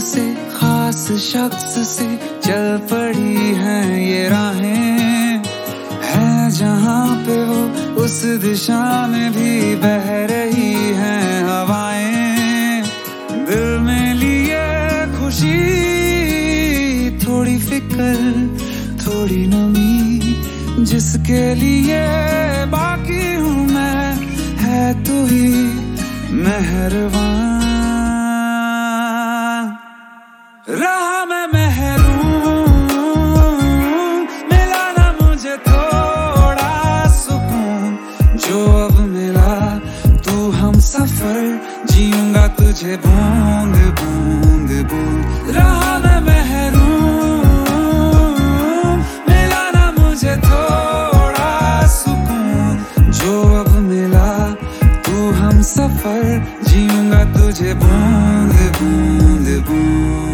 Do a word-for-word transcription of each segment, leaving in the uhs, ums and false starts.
से खास शख्स से चल पड़ी हैं ये राहें, है जहाँ पे वो उस दिशा में भी बह रही हैं हवाएं। दिल में लिए खुशी, थोड़ी फिक्र, थोड़ी नमी, जिसके लिए बाकी हूँ मैं, है तू ही मेहरबान। रहा मैं महरूम, मिला ना मुझे थोड़ा सुकून, जो अब मिला तू हम सफर, जीऊंगा तुझे बूंद बूंद बूंद। रहा मैं महरूम, मिला ना मुझे थोड़ा सुकून, जो अब मिला तू हम सफर, जीऊंगा तुझे बूंद बूंद बूंद।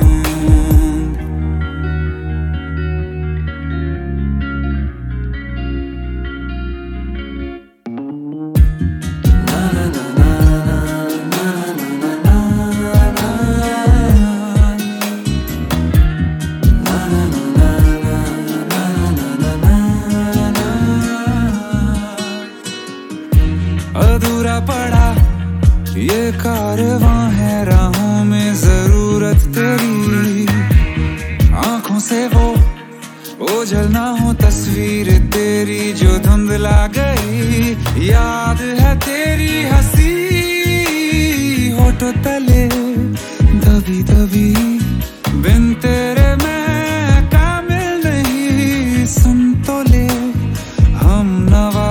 अधूरा पड़ा ये कारवां है राहों में, जरूरत तेरी आंखों से वो ओझल ना हो तस्वीर तेरी जो धुंधला गई। याद है तेरी हंसी होठों तले दबी दबी, बिन तेरे मैं कामिल नहीं, सुन तो ले हम नवा।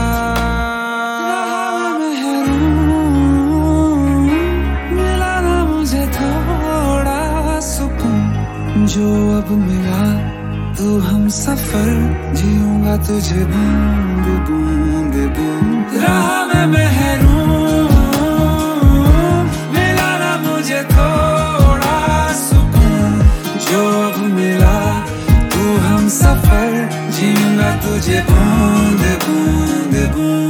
जो अब मिला तू हम सफर, जीऊंगा तुझे बूंद बूंद बूंद। रहा मैं महरूम, मिला ना मुझे थोड़ा सुकून, जो अब मिला तू हम सफर, जीऊंगा तुझे बूंद बूंद बूंद।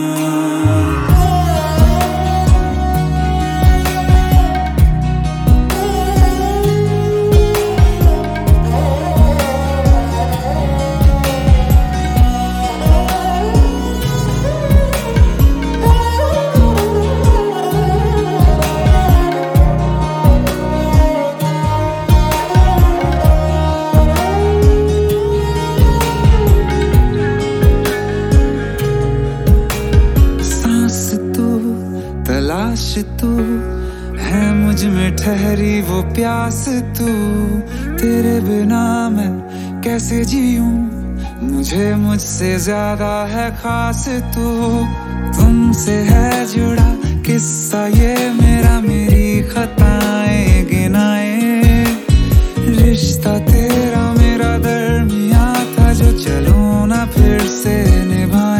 तलाश तू है मुझ में ठहरी वो प्यास तू, तेरे बिना मैं कैसे जीऊं, मुझे मुझसे ज्यादा है खास तू। तुमसे है जुड़ा किस्सा ये मेरा, मेरी खताएं गिनाए, रिश्ता तेरा मेरा दरमिया था जो चलो ना फिर से निभा।